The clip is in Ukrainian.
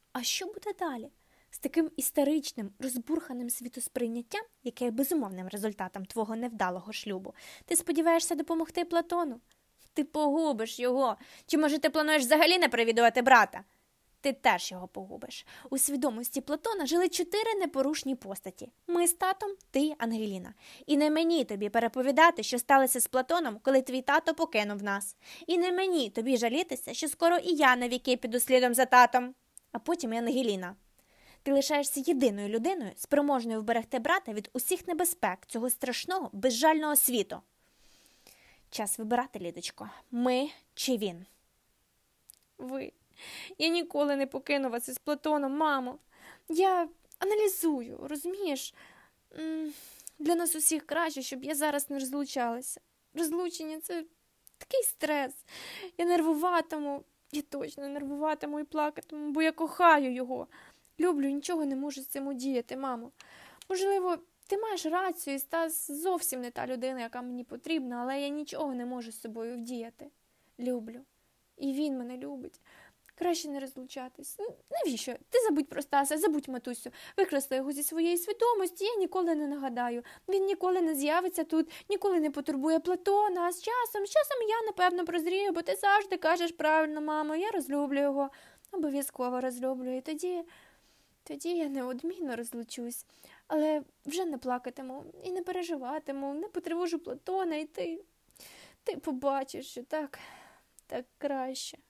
А що буде далі? З таким історичним, розбурханим світосприйняттям, яке є безумовним результатом твого невдалого шлюбу, ти сподіваєшся допомогти Платону? Ти погубиш його. Чи, може, ти плануєш взагалі не привідувати брата? Ти теж його погубиш. У свідомості Платона жили 4 непорушні постаті. Ми з татом, ти, Ангеліна. І не мені тобі переповідати, що сталося з Платоном, коли твій тато покинув нас. І не мені тобі жалітися, що скоро і я навіки піду слідом за татом. А потім і Ангеліна. Ти лишаєшся єдиною людиною, спроможною вберегти брата від усіх небезпек цього страшного, безжального світу. Час вибирати, Лідочко. Ми чи він? Ви. Я ніколи не покину вас із Платоном, мамо. Я аналізую, розумієш? Для нас усіх краще, щоб я зараз не розлучалася. Розлучення – це такий стрес. Я нервуватиму, я точно нервуватиму і плакатиму, бо я кохаю його. Люблю і нічого не можу з цим удіяти, мамо. Можливо, ти маєш рацію, і Стас зовсім не та людина, яка мені потрібна, але я нічого не можу з собою вдіяти. Люблю. І він мене любить. Краще не розлучатись. Навіщо? Ти забудь про Стаса, забудь матусю. Викресли його зі своєї свідомості, я ніколи не нагадаю. Він ніколи не з'явиться тут, ніколи не потурбує Платона. А з часом я, напевно, прозрію, бо ти завжди кажеш правильно, мамо, я розлюблю його. Обов'язково розлюблю. І тоді я неодмінно розлучусь. Але вже не плакатиму і не переживатиму, не потривожу Платона, і ти побачиш, що так краще.